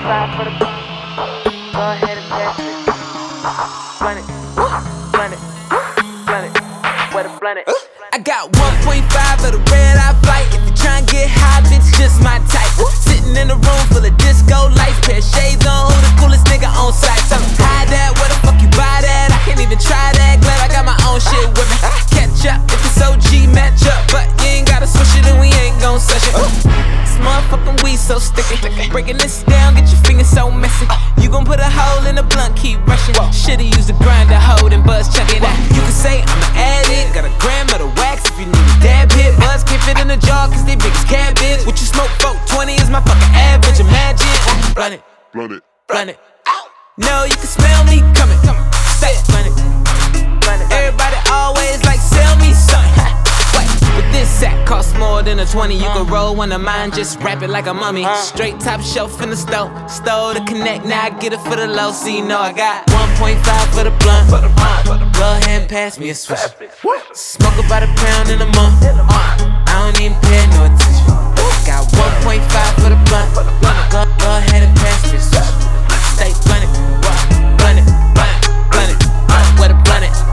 1.5 for the go ahead and pass it. Blunt it, blunt it, blunt it, where the blunt it. I got 1.5 for the red eye flight. If you tryna get high, bitch, just my type. Sitting in a room full of disco lights, pair of shades on, who the coolest nigga on site? So hide that, where the fuck you buy that? I can't even try that, glad I got my own shit with me. Catch up if it's OG match up, but you ain't gotta switch it and we ain't gon' sesh it. This motherfucking weed so sticky. Breaking this down, get your fingers so messy. You gon' put a hole in the blunt, keep rushing. Shoulda used a grinder, hold and buzz chuck it out. You can say I'm an addict, got a gram of the wax if you need a dab hit. Buzz can't fit in the jar cause they big as cabbage. What you smoke for 20 is my fucking average. Imagine, blunt it, Blunt it. blunt it. No, you can smell me coming. Say it, blunt it. Everybody always like sell me something. Wait, but this sack costs more than a 20. You can roll one of mine, just wrap it like a mummy. Straight top shelf in the stove. Stole the connect, now I get it for the low. So you know I got 1.5 for the blunt. Go ahead and pass me a switch. Smoke about a pound in a month. I don't even pay no attention. Got 1.5 for the blunt. Go ahead and pass me a switch. Stay blunt it, blunt it, blunt it, blunt it. Where the blunt it?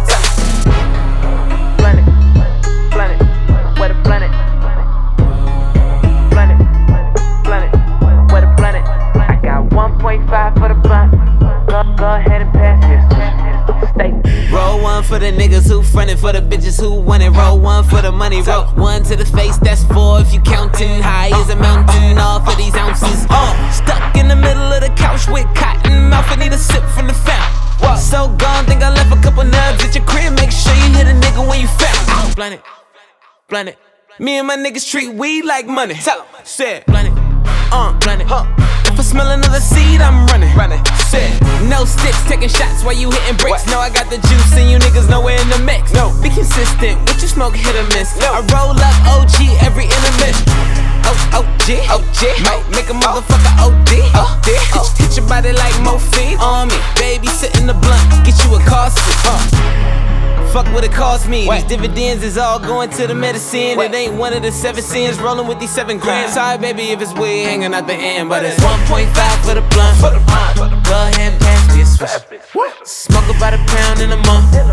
Blunt it, blunt it, where the blunt it? Blunt it, blunt it, where the blunt it? I got 1.5 for the blunt. Go ahead and pass this. Stay. Roll one for the niggas who frontin', for the bitches who want it. Roll one for the money. Roll one to the face, that's 4 if you countin'. High as a mountain, all for these ounces. Stuck in the middle of the couch with cotton mouth. I need a sip from the fountain. So gone, think I left a couple nubs at your crib. Make sure you hit a nigga when you found. Blunt it, blunt it. Me and my niggas treat weed like money. Tell 'em, said, blunt it, blunt it. If I smell another seed, I'm running. Said, no sticks, taking shots while you hitting bricks. No, I got the juice and you niggas nowhere in the mix. No, be consistent, what you smoke hit or miss. No. I roll up OG every intermission. OG, might make a motherfucker OD. Hit your body like morphine on me. Baby, sit in the blunt, get you a car seat. Fuck what it cost me. These dividends is all going to the medicine. It ain't one of the 7 sins rolling with these 7 grams. Sorry, baby, if it's weed hanging out the end, but it's 1.5 for the blunt. Go ahead and pass me a switch. Smoke about a pound in a month.